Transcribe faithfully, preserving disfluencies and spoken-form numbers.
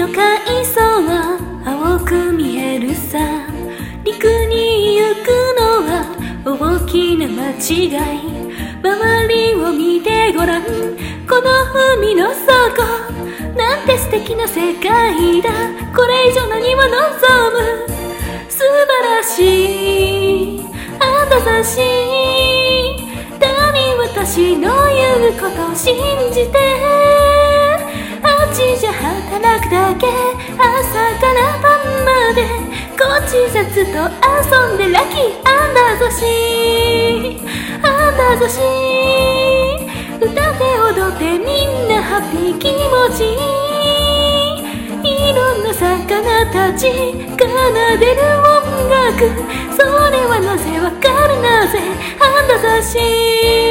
海藻は青く見えるさ。陸に行くのは大きな間違い。周りを見てごらん、この海の底なんて素敵な世界だ。これ以上何も望む。素晴らしいあんたざしいだに私の言うことを信じて、あっちじゃ働くだけ、朝から晩までこっちじゃずっと遊んでラッキーあんたざしあんたざし歌って踊ってみんなハッピー気持ちいい。いろんな魚たち奏でる音楽、それはなぜわかるなぜあんたざし